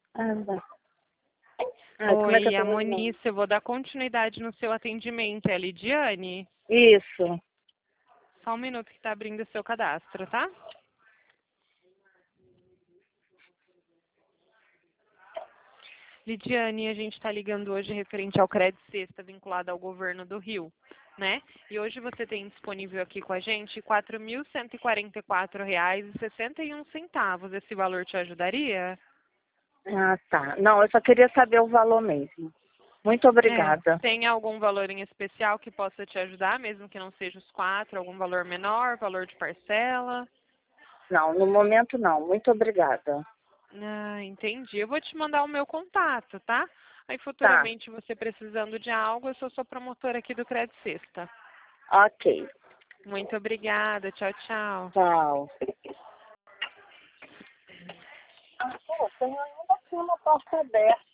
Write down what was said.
Anda. Como é que eu Oi, a tenho o nome? Monice, eu vou dar continuidade no seu atendimento. É a Lidiane? Isso. Só um minuto que está abrindo o seu cadastro, tá? Lidiane, a gente está ligando hoje referente ao crédito sexta vinculado ao governo do Rio, né? E hoje você tem disponível aqui com a gente R$ 4.144,61. Esse valor te ajudaria? Ah, tá. Não, eu só queria saber o valor mesmo. Muito obrigada. Tem algum valor em especial que possa te ajudar, mesmo que não seja os quatro? Algum valor menor, valor de parcela? Não, no momento não. Muito obrigada. Ah, entendi. Eu vou te mandar o meu contato, tá? Aí Tá. futuramente você precisando de algo, eu sou sua promotora aqui do Crédito Sexta. Ok. Muito obrigada. Tchau, tchau. Tchau. Ah, pô, tem ainda aqui uma porta aberta.